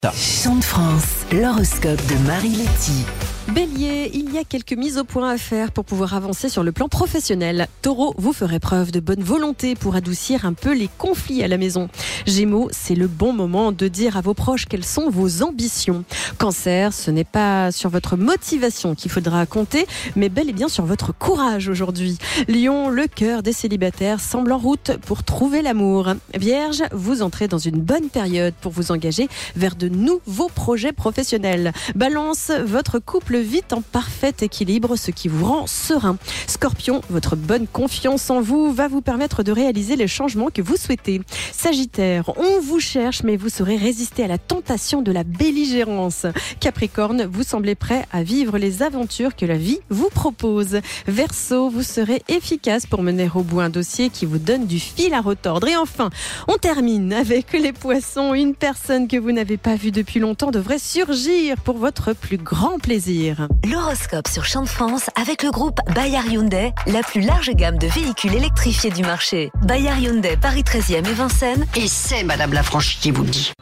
Chant de France, l'horoscope de Marie Letty. Bélier, il y a quelques mises au point à faire pour pouvoir avancer sur le plan professionnel. Taureau, vous ferez preuve de bonne volonté pour adoucir un peu les conflits à la maison. Gémeaux, c'est le bon moment de dire à vos proches quelles sont vos ambitions. Cancer, ce n'est pas sur votre motivation qu'il faudra compter, mais bel et bien sur votre courage aujourd'hui. Lion, le cœur des célibataires semble en route pour trouver l'amour. Vierge, vous entrez dans une bonne période pour vous engager vers de nouveaux projets professionnels. Balance, votre couple vit en parfait équilibre, ce qui vous rend serein. Scorpion, votre bonne confiance en vous va vous permettre de réaliser les changements que vous souhaitez. Sagittaire, on vous cherche, mais vous saurez résister à la tentation de la belligérance. Capricorne, vous semblez prêt à vivre les aventures que la vie vous propose. Verseau, vous serez efficace pour mener au bout un dossier qui vous donne du fil à retordre. Et enfin, on termine avec les poissons. Une personne que vous n'avez pas vue depuis longtemps devrait surgir pour votre plus grand plaisir. L'horoscope sur Chant de France avec le groupe Bayard Hyundai, la plus large gamme de véhicules électrifiés du marché. Bayard Hyundai, Paris 13e et Vincennes. Et c'est Madame Lafranchi qui vous le dit.